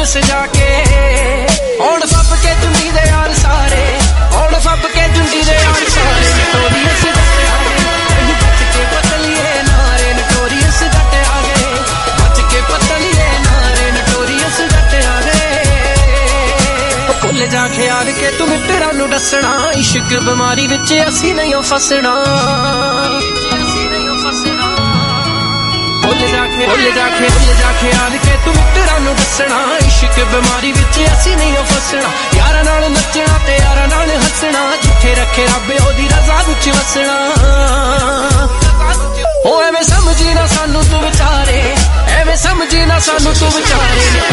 सजा के और फप के चुंडी दे यार सारे और फप के चुंडी दे यार सारे नटोरियस जट आ गए बच के पतलिए नारे नटोरियस जट आ गए बच के पतलिए नारे नटोरियस जट आ गए भुल जा ख्याल के तू मित्तरां नूं दसना इश्क बीमारी विच असीं नहीं फसना भुल जा ख्याल के तू मित्तरां नूं दसना इश्क बीमारी विच असीं नहीं फसना यारां नाल नचना ते यारां नाल हसना जिथे रखे रब ओदी रज़ा विच वसना ओ एवें समझी ना सानू तू विचारे एवें समझी ना सानू तू विचारे